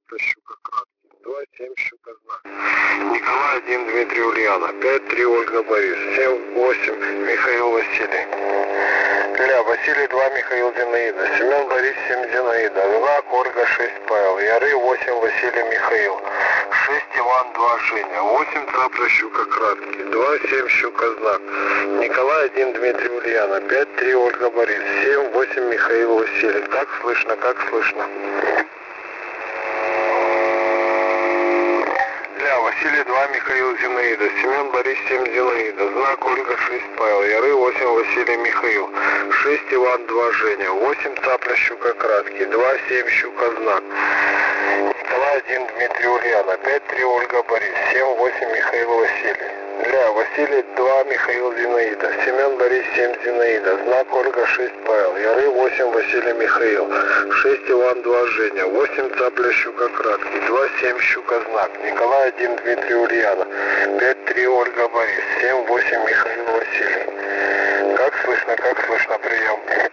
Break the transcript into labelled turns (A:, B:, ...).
A: Щука краткий, 2-7 щука знак. Николай 1, Дмитрий Ульяна, 5-3 Ольга Борис, 7-8 Михаил Василий. Ля, Василий 2, Михаил Зинаида, Семен Борис 7 Зинаида, знак Ольга 6 Павел, Яры 8 Василий Михаил, 6 Иван 2 Женя, 8 Цапля Щука краткий, 2-7 Щука знак. Николай 1, Дмитрий Ульяна, 5-3 Ольга Борис, 7-8 Михаил Василий. Как слышно, как слышно? Василий 2, Михаил Зинаида, Семен Борис 7 Зинаида, знак Ольга 6 Павел, Яры 8 Василий Михаил, 6 Иван 2 Женя, 8 Цапля Щука краткий, 2-7 Щука знак. Николай 1, Дмитрий Ульяна, 5-3 Ольга Борис, 7-8 Михаил Василий. Ля, Василий 2, Михаил Зинаида, Семен Борис 7 Зинаида, знак Ольга 6 Павел, Яры 8 Василий Михаил, 6 Иван 2 Женя, 8 Цапля Щука краткий, 2-7 Щука знак. Николай 1, Дмитрий Ульяна, 5-3 Ольга Борис, 7-8 Михаил Василий. Как слышно, прием.